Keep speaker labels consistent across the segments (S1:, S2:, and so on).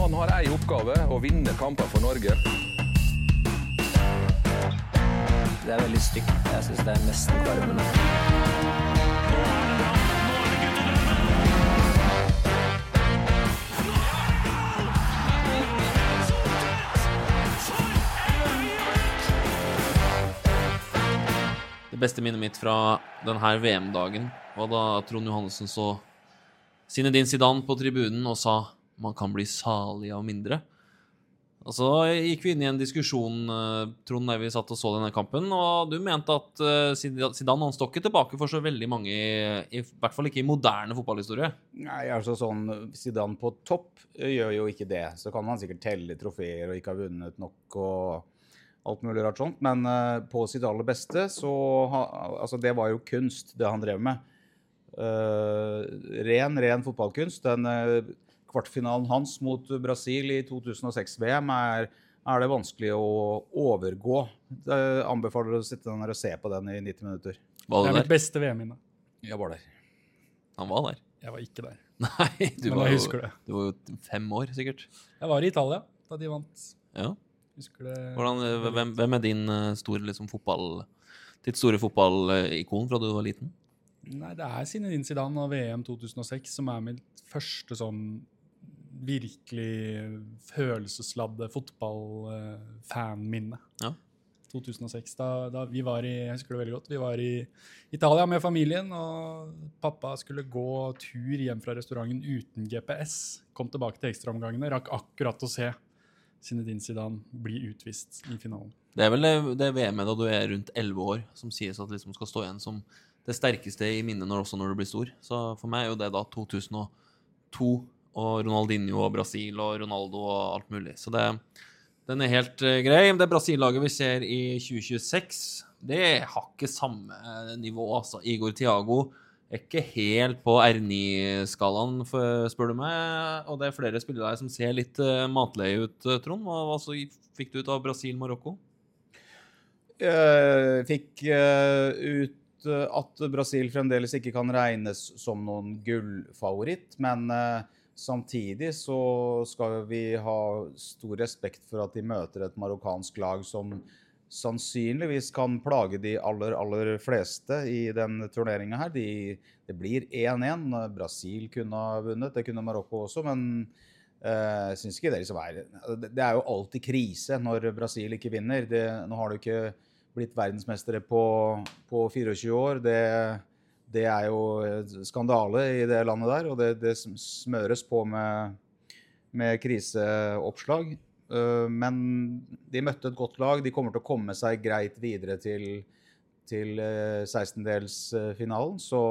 S1: Han har en oppgave, å vinne kamper for Norge.
S2: Det veldig stygt. Jeg synes det nesten kvalmende.
S3: Det beste minnet mitt fra denne VM-dagen var da Trond Johannessen så Zinedine Zidane på tribunen og sa man kan bli salig av mindre. Og så gikk vi inn i en diskusjon, Trond, når vi satt og så denne kampen, og du mente at Zidane han står ikke tilbake for så veldig mange, i hvert fall ikke i moderne fotballhistorie.
S4: Nei, altså sånn, Zidane på topp gjør jo ikke det. Så kan man sikkert telle trofeer og ikke ha vunnet nok og alt mulig rart sånt, men på sitt aller beste, så altså det var jo kunst, det han drev med. Ren fotballkunst. Den kvartfinalen hans mot Brasil i 2006 VM er det vanskelig å overgå. Jeg anbefaler å sitte der og se på den i 90 minutter.
S3: Var
S5: Det
S3: du
S5: mitt
S3: der?
S5: beste VM-minne.
S4: Jeg var der.
S3: Han var der.
S5: Jeg var ikke der.
S3: Nei,
S5: Men jeg husker det.
S3: Du var jo 5 år, sikkert.
S5: Jeg var i Italia da de vant.
S3: Ja.
S5: Husker det.
S3: Hvem er din store, liksom, ditt store fotballikon fra du var liten?
S5: Nei, det er Zinedine Zidane og VM 2006 som er mitt første sånn virkelig følelsesladde fotballfanminne.
S3: Ja.
S5: 2006, da vi var i, jeg husker det veldig godt, vi var i Italia med familien, og pappa skulle gå tur hjem fra restauranten uten GPS, kom tilbake til ekstraomgangene, rakk akkurat å se Zinedine Zidane bli utvist i finalen.
S3: Det er vel det VM-et da du er rundt 11 år, som sies at liksom skal stå igjen som det sterkeste i minnet også når du blir stor. Så for meg er jo det da 2002, og Ronaldinho og Brasil og Ronaldo og alt mulig. Så den er helt grei. Det Brasil-laget vi ser i 2026, det har ikke samme nivå. Altså, Igor Thiago er ikke helt på R9-skalaen, spør du meg. Og det er flere spillere som ser litt matleie ut, Trond. Hva så fikk du ut av Brasil-Marokko?
S4: Fikk ut at Brasil fremdeles ikke kan regnes som noen gullfavoritt, men samtidig så skal vi ha stor respekt for at de møter et marokkansk lag som sannsynligvis kan plage de aller fleste i den turneringen her. Det blir 1-1. Brasil kunne ha vunnet, det kunne Marokko også, men jeg synes ikke det liksom det er jo alltid krise når Brasil ikke vinner. Nå har du ikke blitt verdensmestere på 24 år. Det er jo skandale i det landet der, og det smøres på med kriseoppslag. Men de møtte et godt lag. De kommer til å komme seg greit videre til 16-delsfinalen, så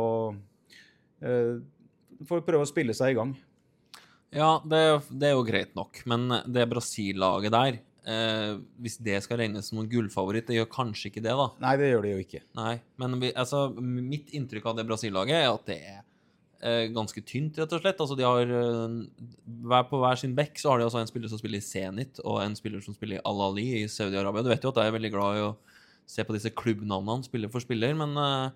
S4: får vi prøve å spille seg i gang.
S3: Ja, det er jo greit nok, men det Brasil-laget der, hvis det skal regnes som noen gullfavoritt, det gjør kanskje ikke det da.
S4: Nei, det gjør det jo ikke.
S3: Nei, men altså, mitt inntrykk av det Brasil-laget er at det er ganske tynt, rett og slett. Altså, de har på hver sin bekk, så har de også en spiller som spiller i Zenit, og en spiller som spiller i Al-Ali i Saudi-Arabia. Du vet jo at jeg er veldig glad i å se på disse klubbnavnene, spiller for spiller, men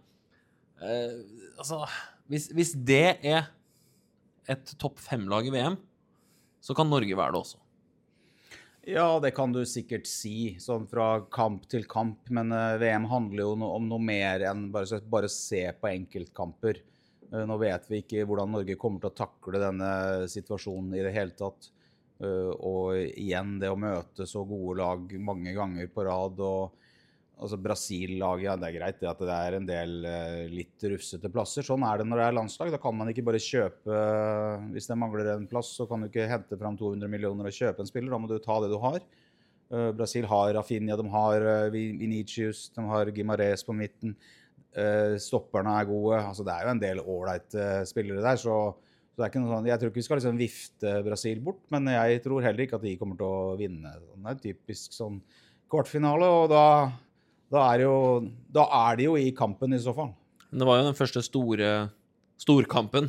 S3: altså, hvis det er et topp 5-lag i VM, så kan Norge være det også.
S4: Ja, det kan du sikkert si, sånn fra kamp til kamp, men VM handler jo om noe mer enn bare se på enkeltkamper. Nå vet vi ikke hvordan Norge kommer til å takle denne situasjonen i det hele tatt. Og igjen, det å møte så gode lag mange ganger på rad, og altså Brasil-laget, ja, det er greit det at det er en del litt rufsete plasser. Sånn er det når det er landslag. Da kan man ikke bare kjøpe, hvis det mangler en plass, så kan du ikke hente fram 200 millioner og kjøpe en spiller. Da må du ta det du har. Brasil har Rafinha, de har Vinicius, de har Guimarães på midten. Stopperne er gode. Altså, det er jo en del ålreite spillere der, så det er ikke noe sånn, jeg tror ikke vi skal liksom vifte Brasil bort, men jeg tror heller ikke at de kommer til å vinne. Det er typisk sånn kvartfinale, og da er de jo i kampen i så fall.
S3: Det var jo den første storkampen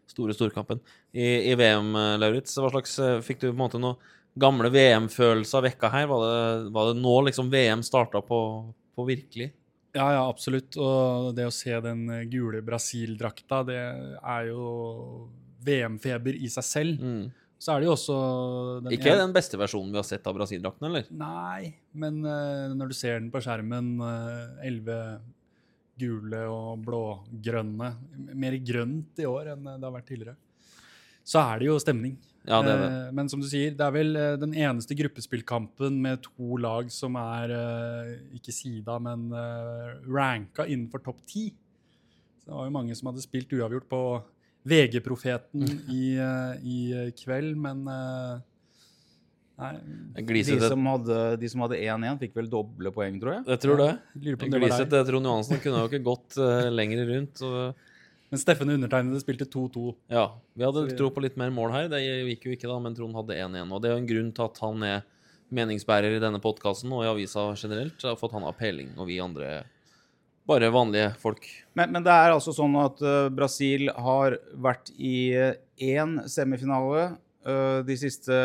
S3: i VM, Lauritz. Hva slags, fikk du på en måte noe gamle VM-følelser vekka her? Var det nå liksom VM startet på virkelig?
S5: Ja, absolutt. Og det å se den gule Brasil-drakta, det er jo VM-feber i seg selv. Så det jo også
S3: Ikke den beste versjonen vi har sett av Brasil-drakten, eller?
S5: Nei, men når du ser den på skjermen, 11 gule og blå-grønne, mer grønt i år enn det har vært tidligere, så det jo stemning.
S3: Ja, det det.
S5: Men som du sier, det vel den eneste gruppespillkampen med 2 lag som ikke sida, men ranka innenfor topp 10. Så det var jo mange som hadde spilt uavgjort på VG-profeten i kveld, men nei.
S4: De som hadde 1-1 fikk vel doble poeng, tror jeg.
S3: Jeg tror det.
S5: Lurer på om det var
S3: Gliset til Trond Johansen kunne jo ikke gått lenger rundt.
S5: Men Steffen undertegnede spilte 2-2.
S3: Ja, vi hadde tro på litt mer mål her. Det gikk jo ikke da, men Trond hadde 1-1. Og det jo en grunn til at han meningsbærer i denne podcasten og i avisa generelt. Det har fått han av peiling, og vi andre bare vanlige folk.
S4: Men det altså sånn at Brasil har vært i 1 semifinale de siste,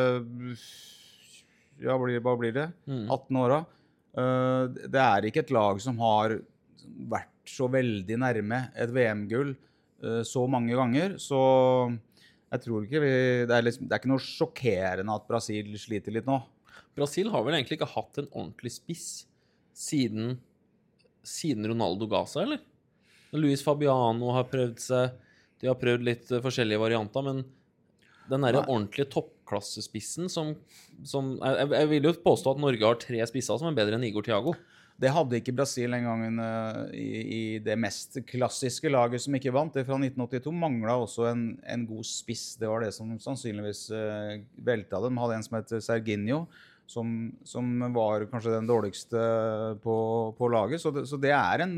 S4: ja, hva blir det? 18 åra. Det ikke et lag som har vært så veldig nærme et VM-gull så mange ganger, så jeg tror ikke det ikke noe sjokkerende at Brasil sliter litt nå.
S3: Brasil har vel egentlig ikke hatt en ordentlig spiss siden Ronaldo ga seg, eller? Luis Fabiano har prøvd seg, de har prøvd litt forskjellige varianter, men den ordentlige toppklassespissen som jeg vil jo påstå at Norge har 3 spisser som bedre enn Igor Thiago.
S4: Det hadde ikke Brasil en gang i det mest klassiske laget som ikke vant. Det fra 1982 manglet også en god spiss. Det var det som sannsynligvis velta dem. De hadde en som heter Serginho, som var kanskje den dårligste på laget. Så det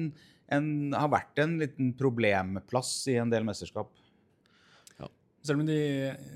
S4: har vært en liten problemplass i en del mesterskap.
S5: Ja. Selv om de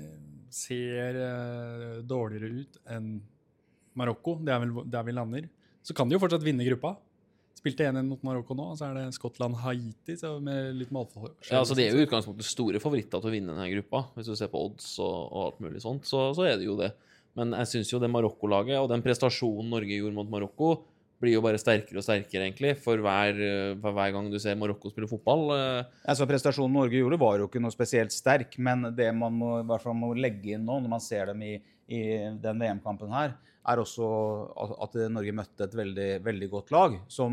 S5: ser dårligere ut enn Marokko, det vel der vi lander, så kan de jo fortsatt vinne gruppa. Spilte 1-1 mot Marokko nå, så det Skottland-Haiti med litt målforskjell.
S3: Ja, altså det jo i utgangspunktet store favoritter til å vinne denne gruppa. Hvis du ser på odds og alt mulig sånt, så det jo det. Men jeg synes jo det Marokko-laget, og den prestasjonen Norge gjorde mot Marokko, blir jo bare sterkere og sterkere egentlig, for hver gang du ser Marokko spille fotball.
S4: Altså prestasjonen Norge gjorde var jo ikke noe spesielt sterk, men det man i hvert fall må legge inn nå, når man ser dem i den VM-kampen her, også at Norge møtte et veldig, veldig godt lag,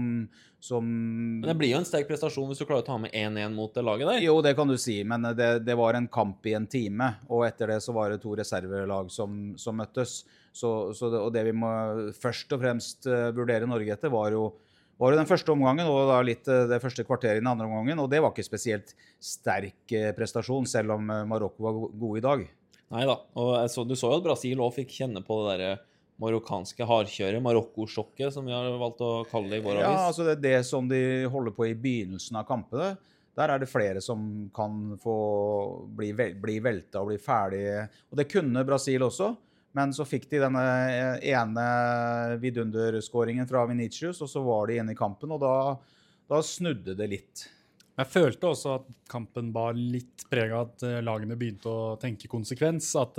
S4: Men
S3: det blir jo en sterk prestasjon hvis du klarer å ta med 1-1 mot det laget der.
S4: Jo, det kan du si, men det var en kamp i en time, og etter det så var det 2 reservelag som møttes. Og det vi må først og fremst vurdere Norge etter var jo den første omgangen, og da litt det første kvarteret i den andre omgangen, og det var ikke spesielt sterk prestasjon, selv om Marokko var gode i dag.
S3: Neida, og du så jo at Brasil også fikk kjenne på det der marokkanske hardkjøret, Marokko-sjokket, som vi har valgt å kalle det i vår avis.
S4: Ja, altså det som de holder på i begynnelsen av kampene. Der det flere som kan få bli velta og bli ferdige. Og det kunne Brasil også, men så fikk de denne ene vidunderskåringen fra Vinicius, og så var de inne i kampen, og da snudde det litt.
S5: Jeg følte også at kampen var litt preget av at lagene begynte å tenke konsekvens, at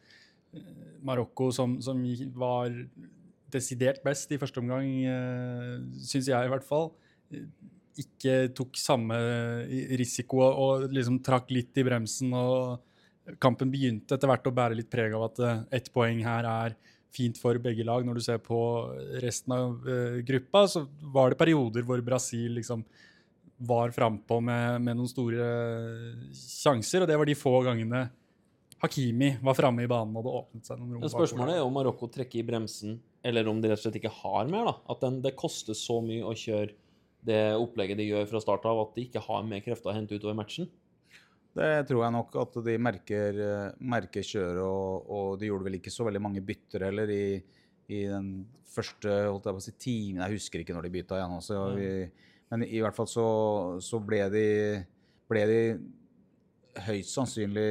S5: Marokko, som var desidert best i første omgang, synes jeg i hvert fall, ikke tok samme risiko og liksom trakk litt i bremsen, og kampen begynte etter hvert å bære litt preg av at 1 poeng her fint for begge lag. Når du ser på resten av gruppa, så var det perioder hvor Brasil liksom var frempå med noen store sjanser, og det var de få gangene Hakimi var fremme i banen, og det åpnet seg noen rom.
S3: Spørsmålet om Marokko trekker i bremsen, eller om de rett og slett ikke har mer, da. At det koster så mye å kjøre det opplegget de gjør fra start av, at de ikke har mer krefter å hente utover matchen.
S4: Det tror jeg nok at de merker kjøret, og de gjorde vel ikke så veldig mange bytter heller i den første, holdt jeg på å si, timen. Jeg husker ikke når de bytta igjen også. Men i hvert fall så ble de høyst sannsynlig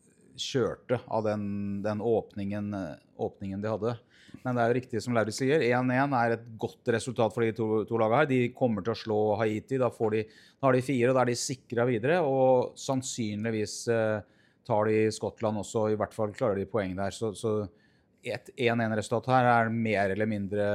S4: kjørte av den åpningen de hadde. Men det jo riktig som Lauri sier, 1-1 et godt resultat for de to lagene her. De kommer til å slå Haiti, da har de 4, og da de sikret videre, og sannsynligvis tar de Skottland også, i hvert fall klarer de poeng der. Så et 1-1-resultat her mer eller mindre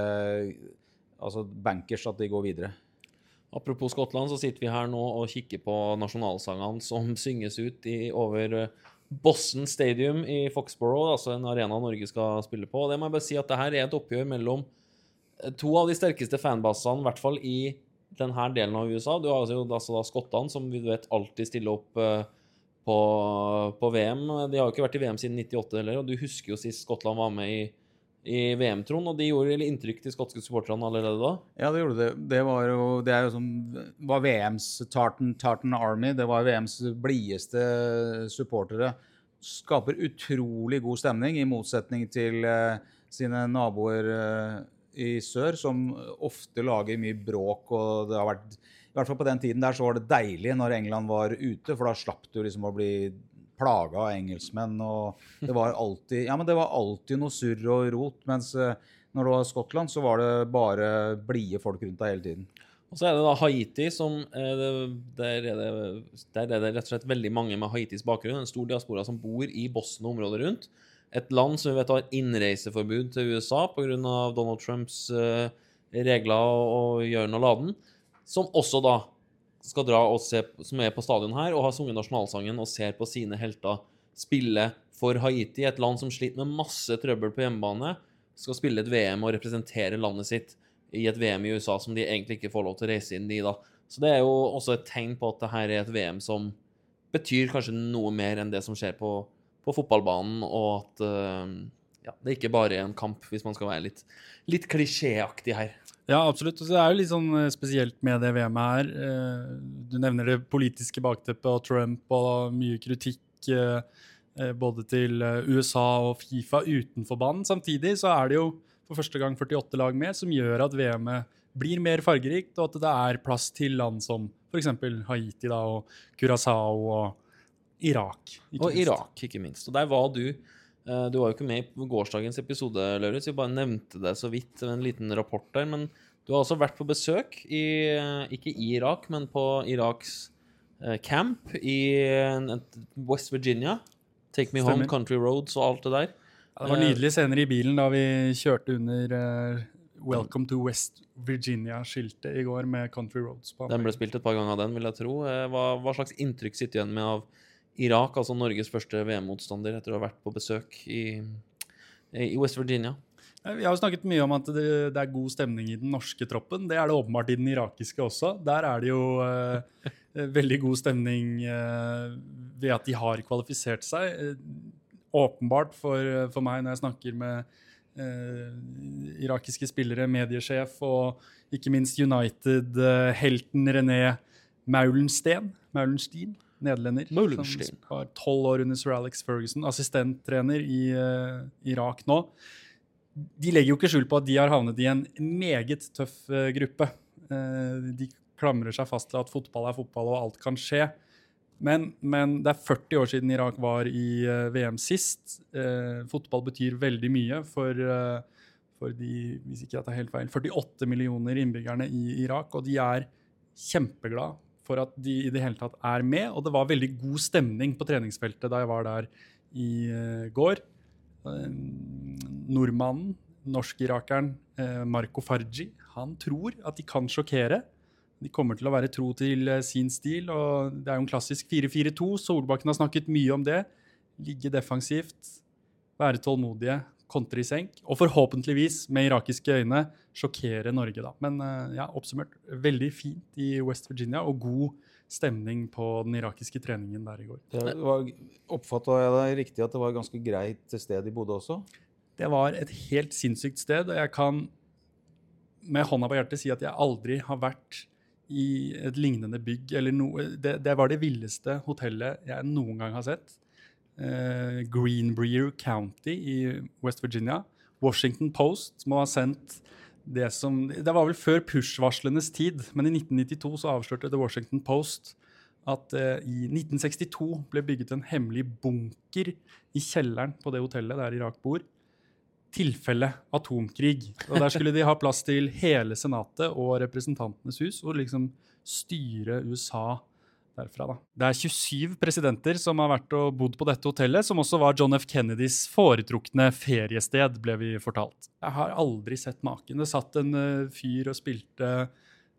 S4: bankers at de går videre.
S3: Apropos Skottland, så sitter vi her nå og kikker på nasjonalsangene som synges ut over Boston Stadium i Foxborough, altså en arena Norge skal spille på. Og det må jeg bare si at det her et oppgjør mellom to av de sterkeste fanbasene, I hvert fall I denne delen av USA. Du har jo altså da skottene, som vi vet alltid stiller opp på VM. De har jo ikke vært I VM siden 98 heller, og du husker jo sist Skottland var med I VM-tron, og de gjorde inntrykk til skotske supporterne allerede da.
S4: Ja, det gjorde det. Det jo som var VMs Tartan Army, det var VMs blideste supportere. Skaper utrolig god stemning, I motsetning til sine naboer I sør, som ofte lager mye bråk, og det har vært, I hvert fall på den tiden der, så var det deilig når England var ute, for da slapp du liksom å bli plaget av engelskmenn, og det var alltid noe surr og rot, mens når det var Skottland, så var det bare blide folk rundt deg hele tiden.
S3: Og så det da Haiti, som der det rett og slett veldig mange med Haitis bakgrunn, en stor diaspora som bor I Boston og området rundt, et land som vi vet har innreiseforbud til USA på grunn av Donald Trumps regler og gjøren og laden, som også da skal dra og se, som på stadion her, og har sunget nasjonalsangen og ser på sine helter spille for Haiti, et land som sliter med masse trøbbel på hjemmebane, skal spille et VM og representere landet sitt I et VM I USA som de egentlig ikke får lov til å reise inn I da. Så det jo også et tegn på at det her et VM som betyr kanskje noe mer enn det som skjer på fotballbanen, og at det ikke bare en kamp, hvis man skal være litt klisjéaktig her.
S5: Ja, absolutt. Og så det jo litt sånn spesielt med det VM-et her. Du nevner det politiske bakteppet og Trump og mye kritikk både til USA og FIFA utenfor banen. Samtidig så det jo for første gang 48 lag med, som gjør at VM-et blir mer fargerikt, og at det plass til land som for eksempel Haiti da, og Curaçao og Irak.
S3: Irak, ikke minst. Og der var du var jo ikke med I gårsdagens episode, Lauritz. Vi bare nevnte det så vidt, en liten rapport der, men du har også vært på besøk ikke I Irak, men på Iraks camp I West Virginia. Take Me Home, Country Roads og alt det der.
S5: Ja, det var nydelige scener I bilen da vi kjørte under Welcome to West Virginia-skiltet I går med Country Roads på.
S3: Den ble spilt et par ganger av den, vil jeg tro. Hva slags inntrykk sitter igjen med av Irak, altså Norges første VM-motstander, etter å ha vært på besøk I West Virginia?
S5: Vi har jo snakket mye om at det god stemning I den norske troppen. Det det åpenbart I den irakiske også. Der det jo veldig god stemning ved at de har kvalifisert seg. Åpenbart for meg når jeg snakker med irakiske spillere, mediesjef og ikke minst United-helten René Maulenstein, nederlender, som har 12 år under Sir Alex Ferguson, assistenttrener I Irak nå. De legger jo ikke skjul på at de har havnet I en meget tøff gruppe. De klamrer seg fast til at fotball fotball og alt kan skje. Men det 40 år siden Irak var I VM sist. Fotball betyr veldig mye for de, hvis ikke det helt feil, 48 millioner innbyggerne I Irak, og de kjempeglad for at de I det hele tatt med, og det var veldig god stemning på treningsfeltet da jeg var der I går. Nordmannen, norsk-irakeren Marco Fargi, han tror at de kan sjokkere. De kommer til å være tro til sin stil, og det jo en klassisk 4-4-2. Solbakken har snakket mye om det. Ligge defensivt, være tålmodige, kontre I senk, og forhåpentligvis med irakiske øyne sjokkere Norge da. Men ja, oppsummert, veldig fint I West Virginia, og god stemning på den irakiske treningen der I går.
S4: Oppfattet jeg det riktig at det var ganske greit sted de bodde også?
S5: Det var et helt sinnssykt sted, og jeg kan med hånda på hjertet si at jeg aldri har vært I et lignende bygg, eller noe. Det var det villeste hotellet jeg noen gang har sett. Greenbrier County I West Virginia. Washington Post må ha sendt det var vel før push-varslenes tid, men I 1992 så avslørte The Washington Post at I 1962 ble bygget en hemmelig bunker I kjelleren på det hotellet der Irak bor. Tilfelle atomkrig. Og der skulle de ha plass til hele senatet og representantenes hus, og liksom styre USA derfra da. Det 27 presidenter som har vært og bodd på dette hotellet, som også var John F. Kennedys foretrukne feriested, ble vi fortalt. Jeg har aldri sett maken. Det satt en fyr og spilte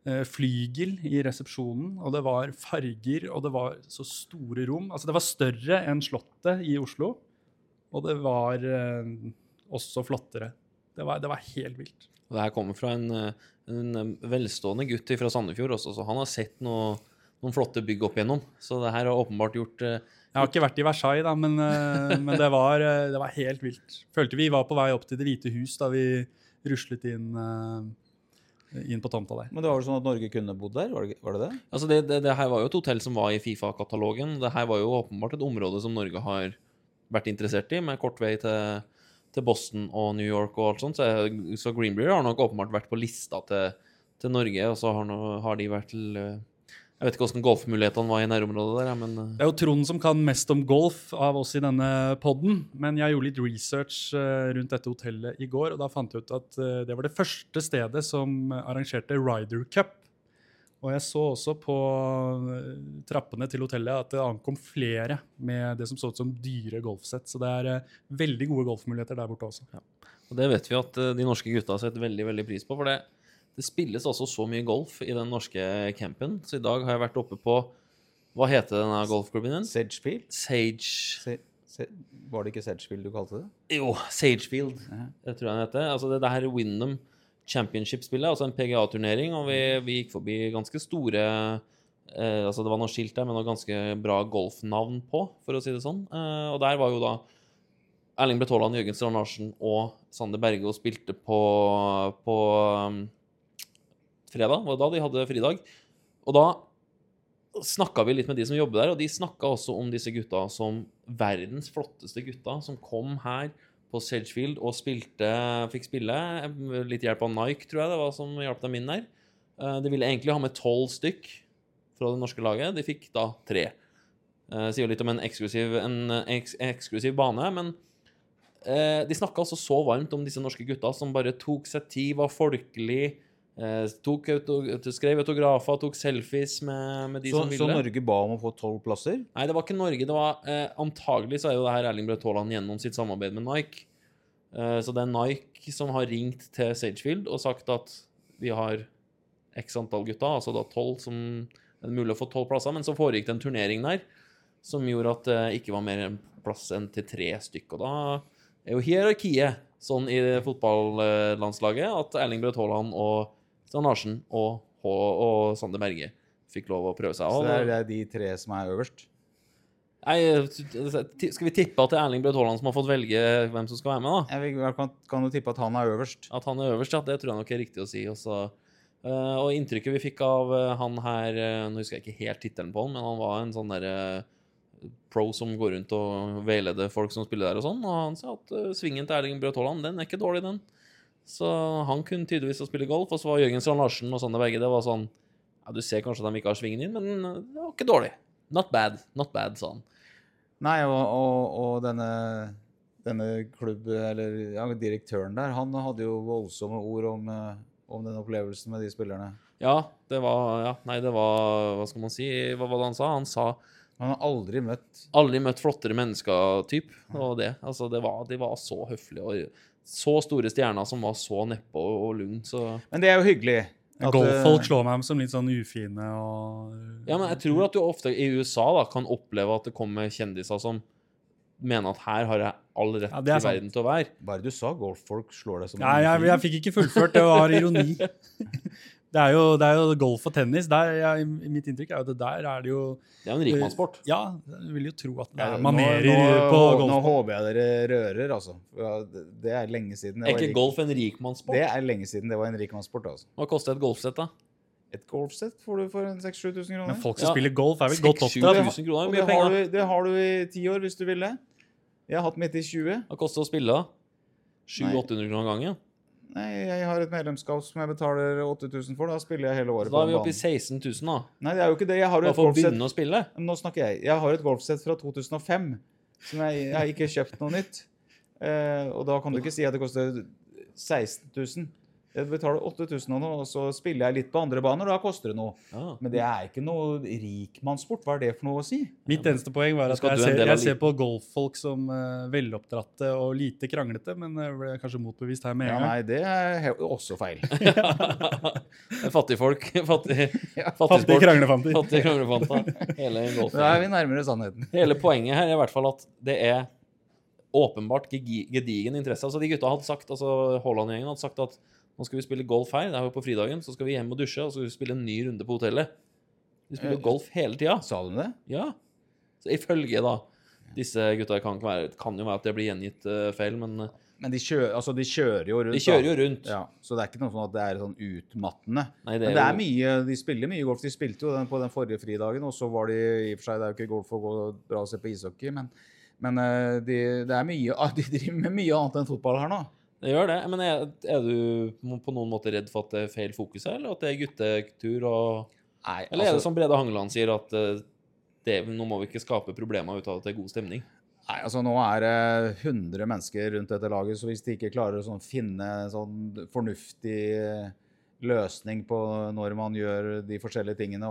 S5: flygel i resepsjonen, og det var farger, og det var så store rom. Altså, det var større enn Slottet i Oslo, og det var også flottere. Det var helt vilt.
S3: Og det her kommer fra en velstående gutt fra Sandefjord også, så han har sett noen flotte bygg opp igjennom. Så det her har åpenbart gjort...
S5: Jeg har ikke vært i Versailles, da, men det var helt vilt. Følte vi var på vei opp til Det hvite hus da vi ruslet inn på tomta der.
S4: Men det var jo sånn at Norge kunne bodd der, var det det?
S3: Altså det her var jo et hotell som var i FIFA-katalogen. Det her var jo åpenbart et område som Norge har vært interessert i, med kort vei til Boston og New York og alt sånt. Så Greenbrier har nok åpenbart vært på lista til Norge, og så har de vært til... Jeg vet ikke hvordan golfmulighetene var i nærområdet der, men...
S5: Det er jo Trond som kan mest om golf av oss i denne podden, men jeg gjorde litt research rundt dette hotellet i går, og da fant jeg ut at det var det første stedet som arrangerte Ryder Cup. Og jeg så også på trappene til hotellet at det ankom flere med det som så ut som dyre golfsett, så det er veldig gode golfmuligheter der borte også.
S3: Ja. Og det vet vi at de norske gutta har sett veldig, veldig pris på, for det spilles altså så mye golf i den norske campen, så i dag har jeg vært oppe på, hva heter denne golfklubben din?
S4: Sagefield? Var det ikke Sagefield du kalte det?
S3: Jo, Sagefield, det tror jeg den heter. Altså det her Wyndham Championship-spillet, altså en PGA-turnering, og vi gikk forbi ganske store, altså det var noe skilt der med noe ganske bra golfnavn på, for å si det sånn. Og der var jo da Erling Braut Haaland, Jørgen Strand Larsen og Sander Berge og spilte på fredag, var da de hadde fridag. Og da snakket vi litt med de som jobber der, og de snakket også om disse gutta som verdens flotteste gutta, som kom her på Sagefield og fikk spille. Litt hjelp av Nike, tror jeg det var som hjalp dem inn der. De ville egentlig ha med 12 stykk fra det norske laget. De fikk da 3. Sier litt om en eksklusiv bane, men de snakket altså så varmt om disse norske gutta som bare tok seg tid, var folkelig, skrev autografer, tok selfies med de som ville.
S4: Så Norge ba om å få 12 plasser?
S3: Nei, det var ikke Norge. Det var, antagelig så er jo det her Erling Braut Haaland gjennom sitt samarbeid med Nike. Så det er Nike som har ringt til Sagefield og sagt at vi har x antall gutta, altså da 12 som er mulig å få 12 plasser, men så foregikk det en turnering der som gjorde at det ikke var mer plass enn til 3 stykker. Og da er jo hierarkiet sånn i fotballandslaget at Erling Braut Haaland og Strand Larsen og Sander Berge fikk lov å prøve seg.
S4: Så det er de 3 som er øverst?
S3: Nei, skal vi tippe at det er Erling Braut Haaland som har fått velge hvem som skal være med da?
S4: Kan du tippe at han er øverst?
S3: At han er øverst, ja, det tror jeg nok er riktig å si. Og inntrykket vi fikk av han her, nå husker jeg ikke helt tittelen på han, men han var en sånn der pro som går rundt og veileder folk som spiller der og sånn, og han sa at svingen til Erling Braut Haaland, den er ikke dårlig den. Så han kunne tydeligvis å spille golf, og så var Jørgen Strand Larsen og Sander Berge, det var sånn, ja, du ser kanskje at de ikke har svingen inn, men det var ikke dårlig. Not bad, sa han.
S4: Nei, og denne eller ja, direktøren der, han hadde jo voldsomme ord om den opplevelsen med de spillerne.
S3: Ja, det var, hva skal man si, hva var det han sa? Han sa,
S4: han har aldri møtt
S3: flottere mennesker, typ, og det. Altså, de var så høflige, og så store stjerner som var så neppe og lugn, så... Men
S4: det er jo hyggelig.
S5: Golffolk slår meg som litt sånn ufine og...
S3: Ja, men jeg tror at du ofte i USA da kan oppleve at det kommer kjendiser som mener at her har jeg all rett i verden til å være.
S4: Bare du sa golffolk slår deg som...
S5: Nei, jeg fikk ikke fullført, det var ironi. Det er jo golf og tennis. Mitt inntrykk er jo at det der er det jo...
S3: Det er jo en rikmannssport.
S5: Ja, jeg vil jo tro at det er manerer på golf.
S4: Nå håper jeg dere rører, altså. Det er lenge siden.
S3: Er ikke golf en rikmannssport?
S4: Det er lenge siden det var en rikmannssport, altså.
S3: Hva koster et golfsett da?
S4: Et golfsett får du for 6-7 000 kroner.
S5: Men folk som spiller golf er vel godt opp til.
S3: 6-7 000 kroner, mye penger.
S4: Det har du i 10 år hvis du vil det. Jeg har hatt mitt i 20.
S3: Hva koster det å spille da? 700-800 kroner gangen?
S4: Nei, jeg har et medlemskap som jeg betaler 8 000 for, da spiller jeg hele året.
S3: Så da er vi oppe i 16 000 da?
S4: Nei, det er jo ikke det. Jeg har jo et
S3: golfsett. Bare for å begynne å spille?
S4: Nå snakker jeg. Jeg har et golfsett fra 2005, som jeg har ikke kjøpt noe nytt. Og da kan du ikke si at det koster 16 000. Jeg betaler 8.000 og noe, og så spiller jeg litt på andre baner, da koster det noe.
S3: Ja.
S4: Men det er ikke noe rikmannssport. Hva er det for noe å si?
S5: Mitt eneste poeng var at
S3: Skal du en del av
S5: jeg ser på golffolk som veloppdratte og lite kranglete, men jeg ble kanskje motbevist her med
S4: Ja,
S5: en gang.
S4: nei, det er også feil.
S3: Fattigfolk.
S5: Fattige
S3: Fattigsport.
S5: kranglefanter.
S3: Fattige kranglefanter. Hele
S4: Da er
S3: golfen.
S4: vi nærmere sannheten.
S3: Hele poenget her er i hvert fall at det er åpenbart gedigen interesse. Altså de gutta hadde sagt, altså Haaland-gjengen hadde sagt at nå skal vi spille golf her, det er jo på fridagen, så skal vi hjem og dusje, og så skal vi spille en ny runde på hotellet. Vi spiller golf hele tida.
S4: Sa du det?
S3: Ja. Så ifølge da, disse gutta kan jo være at det blir gjengitt feil, men
S4: Men de kjører jo rundt.
S3: de kjører jo
S4: da.
S3: rundt.
S4: Ja, så det er ikke noe sånn at det er sånn utmattende.
S3: Nei,
S4: Men det er
S3: jo-
S4: mye, de spiller mye golf. De spilte jo den på den forrige fridagen, og så var de i og for seg, det er jo ikke golf å gå og dra og se på ishockey, men det er mye, de driver med mye annet enn fotball her nå.
S3: Det gjør det, men er du på noen måte redd for at det er feil fokus her, eller at det er guttetur,
S4: Nei,
S3: eller er det som Brede Hangeland sier, at nå må vi ikke skape problemer ut av at det er god stemning?
S4: Nei, altså nå er det 100 mennesker rundt dette laget, så hvis de ikke klarer å finne en sånn fornuftig løsning på når man gjør de forskjellige tingene,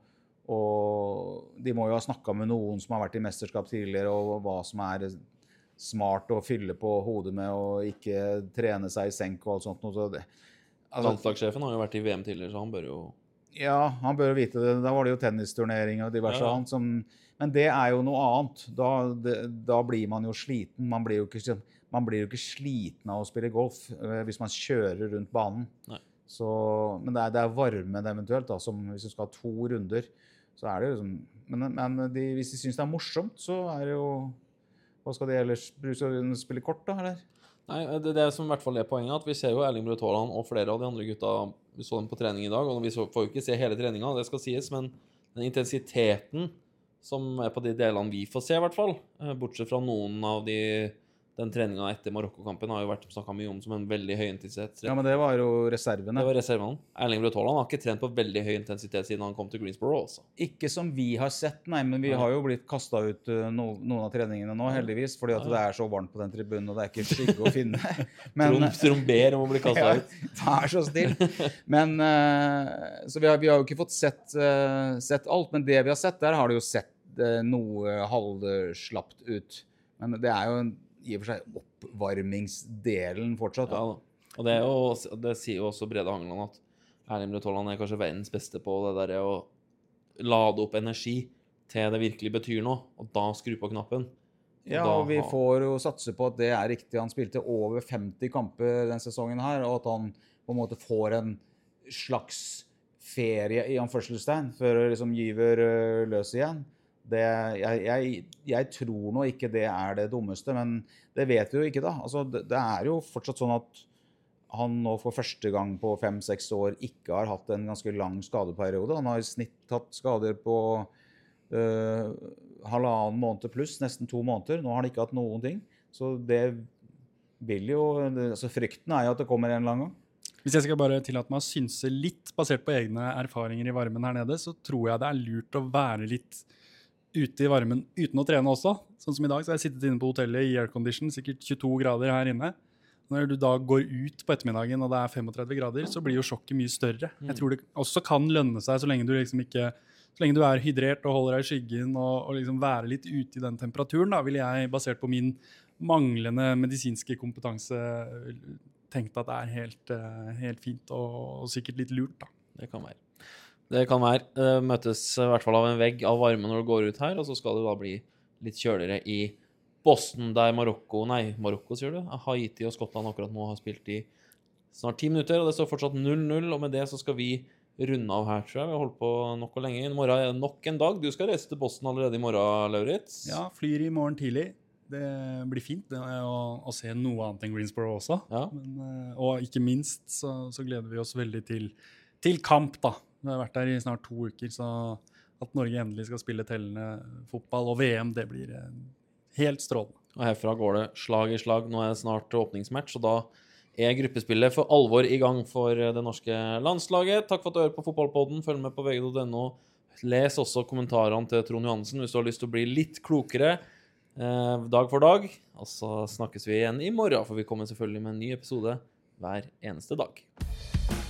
S4: og de må jo ha snakket med noen som har vært i mesterskap tidligere, og hva som er smart å fylle på hodet med, og ikke trene seg i senk og alt sånt. Så det,
S3: Landslagssjefen har jo vært i VM tidligere, så han bør jo...
S4: Ja, han bør jo vite det. Da var det jo tennisturnering og diverse
S3: Ja.
S4: annet. Men det er jo noe annet. Da blir man jo sliten. Man blir jo ikke sliten av å spille golf hvis man kjører rundt banen.
S3: Nei.
S4: Men det er varmen eventuelt, da, som hvis du skal ha 2 runder, så er det jo liksom... Men hvis de synes det er morsomt, så er det jo... Hva skal de ellers bruke? Spille kort da, eller?
S3: Nei, det som i hvert fall er poenget, at vi ser jo Erling Braut Haaland og flere av de andre gutta, vi så dem på trening i dag, og vi får jo ikke se hele treninga, det skal sies, men den intensiteten som er på de delene vi får se i hvert fall, bortsett fra noen av den treninga etter Marokko-kampen har jo vært snakket mye om som en veldig høy intensitet.
S4: Ja, men det var jo reservene.
S3: Det var reservene. Erling Braut Haaland har ikke trent på veldig høy intensitet siden han kom til Greensboro også.
S4: Ikke som vi har sett, nei, men vi har jo blitt kastet ut noen av treningene nå, heldigvis, fordi at det er så varmt på den tribunen, og det er ikke skygge å finne. Men,
S3: Trond ber om å bli kastet ut.
S4: vær så snill. Men, så vi har jo ikke fått sett alt, men det vi har sett der, har det jo sett noe halvslapt ut. Men det er jo i og for seg oppvarmingsdelen fortsatt.
S3: Ja,
S4: Da.
S3: da. Og det sier jo også Brede Hangeland at Erling Braut Haaland er kanskje verdens beste på det der å lade opp energi til det virkelig betyr noe, og da skru på knappen.
S4: Ja, og vi får jo satse på at det er riktig. Han spilte over 50 kamper den sesongen her, og at han på en måte får en slags ferie i anførselstegn før det liksom gyver løs igjen. Jeg tror nå ikke det er det dummeste, men det vet vi jo ikke da. Altså, det er jo fortsatt sånn at han nå for første gang på 5-6 år ikke har hatt en ganske lang skadeperiode. Han har i snitt hatt skader på 1,5 måned pluss, nesten 2 måneder. Nå har han ikke hatt noen ting. Så det vil jo, altså frykten er jo at det kommer en eller annen gang.
S5: Hvis jeg skal bare tillate meg å synse litt, basert på egne erfaringer i varmen her nede, så tror jeg det er lurt å være litt ute i varmen uten å trene også. Sånn som i dag, så har jeg sittet inne på hotellet i aircondition, sikkert 22 grader her inne. Når du da går ut på ettermiddagen og det er 35 grader, så blir jo sjokket mye større. Jeg tror det også kan lønne seg så lenge du liksom ikke, så lenge du er hydrert og holder deg i skyggen og liksom være litt ute i den temperaturen, da vil jeg, basert på min manglende medisinske kompetanse, tenkt at det er helt fint og sikkert litt lurt da.
S3: Det kan være. Det kan være. Det møtes i hvert fall av en vegg av varme når du går ut her, og så skal det da bli litt kjøligere i Boston, der Marokko sier du? Haiti og Skottland akkurat nå har spilt i snart 10 minutter, og det står fortsatt 0-0, og med det så skal vi runde av her, tror jeg. Vi har holdt på nok og lenge. I morgen er det nok en dag. Du skal reise til Boston allerede i morgen, Lauritz.
S5: Ja, flyr i morgen tidlig. Det blir fint det, å se noe annet enn Greensboro også.
S3: Ja.
S5: Men, og ikke minst så gleder vi oss veldig til kamp da. Vi har vært der i snart 2 uker, så at Norge endelig skal spille tellende fotball og VM, det blir helt strålende.
S3: Og herfra går det slag i slag. Nå er det snart åpningsmatch, og da er gruppespillet for alvor i gang for det norske landslaget. Takk for at du hører på Fotballpodden. Følg med på vg.no. Les også kommentarene til Trond Johansen hvis du har lyst til å bli litt klokere dag for dag. Og så snakkes vi igjen i morgen, for vi kommer selvfølgelig med en ny episode hver eneste dag.